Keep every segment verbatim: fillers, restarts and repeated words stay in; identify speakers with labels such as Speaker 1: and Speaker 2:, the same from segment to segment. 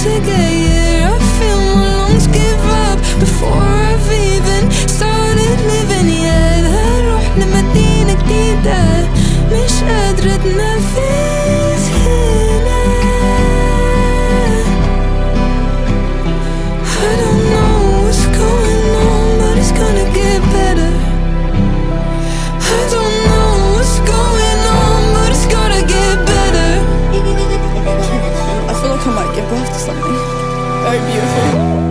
Speaker 1: to get here. I feel my lungs give up before I've even started living. Yeah, هروح لمدينة جديدة مش قادرة أتنفس هنا. I don't know what's going on, but it's gonna get better. I don't know what's going on, but it's gonna get better.
Speaker 2: I feel like I might give birth to something very beautiful.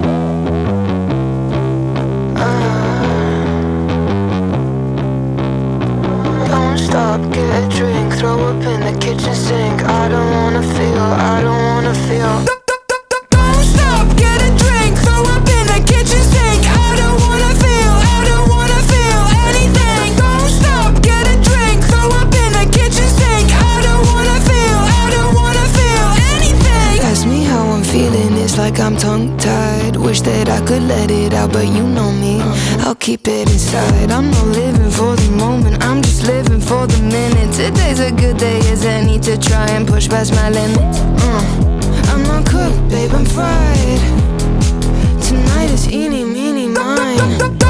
Speaker 1: Don't stop, get a drink, throw up in the kitchen sink. I don't wanna feel, I don't wanna feel. Don't stop, get a drink, throw up in the kitchen sink. I don't wanna feel, I don't wanna feel anything. Don't stop, get a drink, throw up in the kitchen sink. I don't wanna feel, I don't wanna feel anything. Ask me how I'm feeling, it's like I'm tongue-tied. Wish that I could let it out, but you know me, I'll keep it inside. I'm not living for the moment, I'm just living for the minute. Today's a good day as any to try and push past my limits. uh, I'm not cooked, babe, I'm fried. Tonight is eeny, meeny, mine.